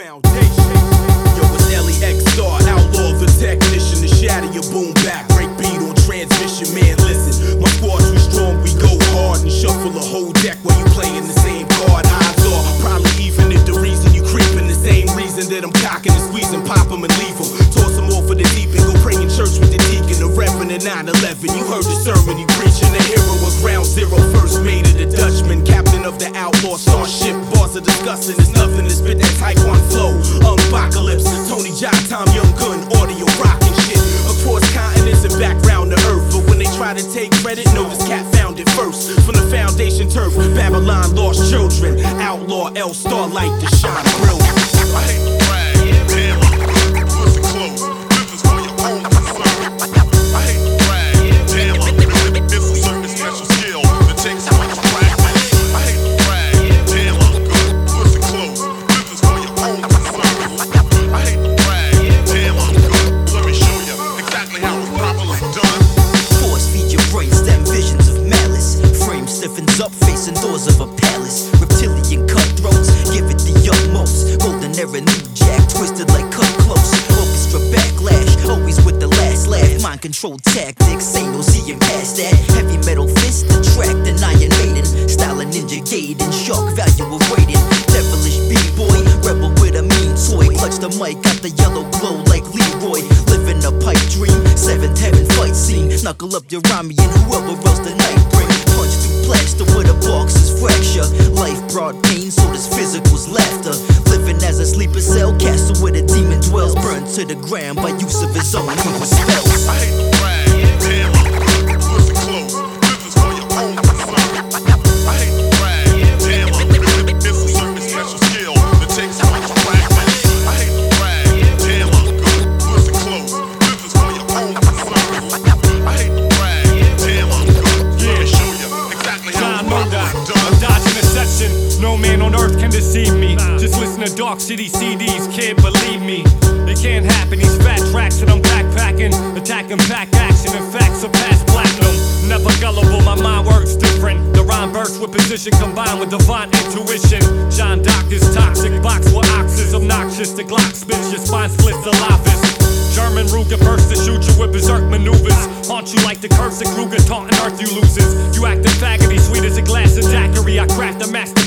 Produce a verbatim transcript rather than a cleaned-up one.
foundation. Yo, it's L E X Star, outlaw the technician, to shatter your boom back, break beat on transmission. Man, listen, my squad's too strong, we go hard and shuffle a whole deck while you playing the same card. Odds are probably even if the reason you creeping, the same reason that I'm cocking and squeezing, pop 'em and leave 'em. Toss 'em off for the deep and go pray in church with the deacon, the reverend at nine eleven. You heard the sermon he preaching, the hero of ground zero, first mate of the Dutchman, captain of the outlaw starship. Bars are discussing, there's nothing to spit that Taekwondo flow. Apocalypse, Tony Jaa, Tom Young Gun, audio rockin' shit across continents and background the earth. But when they try to take credit, no, this cat found it first. From the foundation turf, Babylon lost children. Outlaw L Starlight to shine brilliant. I hate to brag, damn, listen close. This is for your own concern. I hate to brag, damn, it's a certain special skill that takes much practice. I hate to brag, damn, listen close. This is for your own concern. I hate to brag, damn, let me show you exactly how it's properly done. Force feed your brainstem visions of malice. Frame stiffens up, facing doors of a palace. Reptilian cutthroats, give it the utmost. Golden era, new jack, twisted like cut close. Orchestra backlash, always with the last laugh. Mind control tactics, ain't no seeing past that. Heavy metal fist, attract an Iron Maiden. Style a ninja Gaiden, shock value of rating. Devilish b-boy, rebel with a mean toy. Clutch the mic, got the yellow glow like Leroy. Living a pipe dream, seventh heaven fight scene. Knuckle up your Rami and whoever else the night bring. Punch through plaster with a box's fracture. Life brought pain, so this physical's laughter. Living as a sleeper cell, castle where the demon dwells. Burned to the ground by use of his own evil spells. I hate to brag, damn, listen close. This is for your own concern. I hate to brag, damn, it's a certain special skill that takes much practice. I hate to brag, damn, listen close. This is for your own concern. I hate to brag, damn, let me show you exactly how it's properly done. I'm dodging a session, no man on earth can deceive me. Just listen to Dark City C Ds, kid, believe me. It can't happen, these fat tracks that I'm backpacking. Attacking pack action and facts surpass platinum. Never gullible, my mind works different. The rhyme bursts with position combined with divine intuition. John Doctor's toxic, box with oxes. Obnoxious, the Glock spits, your spine splits the lapis. German Ruger burst to shoot you with berserk maneuvers. Haunt you like the curse of Kruger, taunting earth you loses. You acting faggoty, sweet as a glass of daiquiri. I craft a master